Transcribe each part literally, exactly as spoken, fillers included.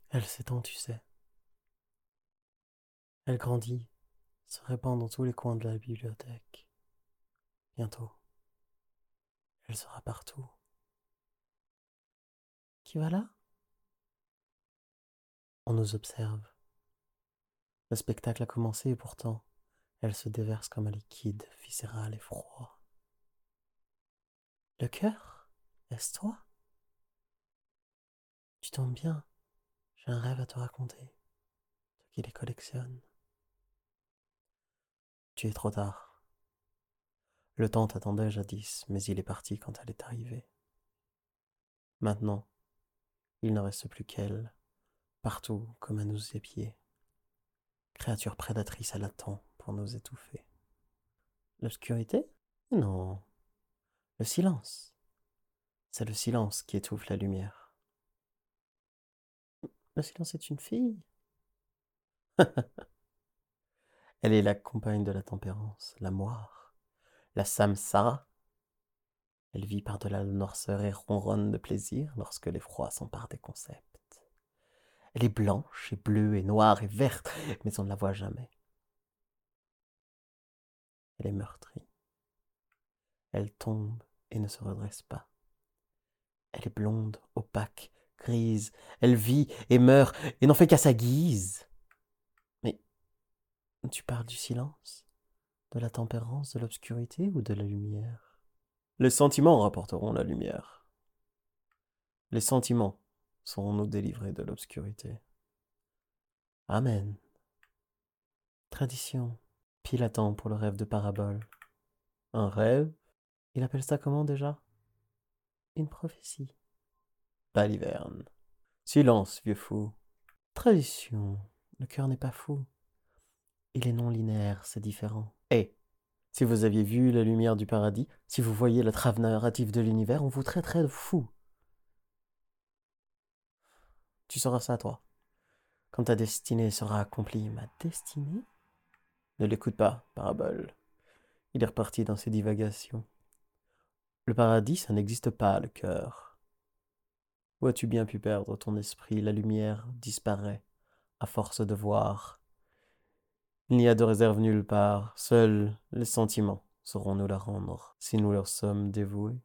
Elle s'étend, tu sais. Elle grandit, se répand dans tous les coins de la bibliothèque. Bientôt, elle sera partout. Qui va là? On nous observe. Le spectacle a commencé et pourtant, elle se déverse comme un liquide viscéral et froid. Le cœur? Est-ce toi? Tu tombes bien. J'ai un rêve à te raconter. Toi qui les collectionne. Tu es trop tard. Le temps t'attendait jadis, mais il est parti quand elle est arrivée. Maintenant, il ne reste plus qu'elle, partout comme à nous épier. Créature prédatrice, elle attend pour nous étouffer. L'obscurité? Non, le silence. C'est le silence qui étouffe la lumière. Le silence est une fille. Elle est la compagne de la tempérance, la moire, la samsara. Elle vit par-delà la noirceur et ronronne de plaisir lorsque l'effroi s'empare des concepts. Elle est blanche et bleue et noire et verte, mais on ne la voit jamais. Elle est meurtrie. Elle tombe et ne se redresse pas. Elle est blonde, opaque, grise. Elle vit et meurt et n'en fait qu'à sa guise. Mais tu parles du silence, de la tempérance, de l'obscurité ou de la lumière? Les sentiments rapporteront la lumière. Les sentiments sauront nous délivrer de l'obscurité. Amen. Tradition. Pile attend pour le rêve de parabole. Un rêve? Il appelle ça comment déjà? Une prophétie. Baliverne. Silence, vieux fou. Tradition. Le cœur n'est pas fou. Il est non linéaire, c'est différent. Eh, si vous aviez vu la lumière du paradis, si vous voyiez la trame narrative de l'univers, on vous traiterait de fou. Tu sauras ça, toi. Quand ta destinée sera accomplie. Ma destinée? Ne l'écoute pas, parabole. Il est reparti dans ses divagations. Le paradis, ça n'existe pas, le cœur. Où as-tu bien pu perdre ton esprit? La lumière disparaît, à force de voir. Il n'y a de réserve nulle part. Seuls les sentiments sauront nous la rendre, si nous leur sommes dévoués.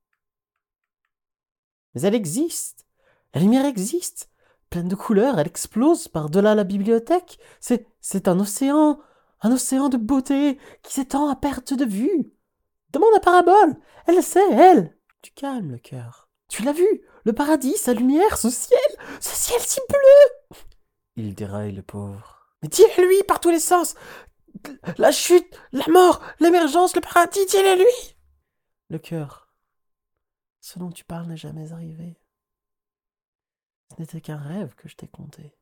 Mais elle existe! La lumière existe! Pleine de couleurs, elle explose par-delà la bibliothèque. C'est, c'est un océan, un océan de beauté qui s'étend à perte de vue. Demande à Parabole, elle le sait, elle. Tu calmes le cœur. Tu l'as vu, le paradis, sa lumière, ce ciel, ce ciel si bleu. Il déraille, le pauvre. Mais dis-le-lui par tous les sens. La chute, la mort, l'émergence, le paradis, dis-le-lui. Le cœur. Ce dont tu parles n'est jamais arrivé. Ce n'était qu'un rêve que je t'ai conté.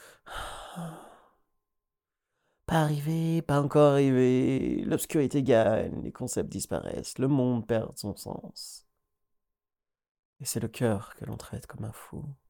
Pas arrivé, pas encore arrivé. L'obscurité gagne, les concepts disparaissent, le monde perd son sens. Et c'est le cœur que l'on traite comme un fou.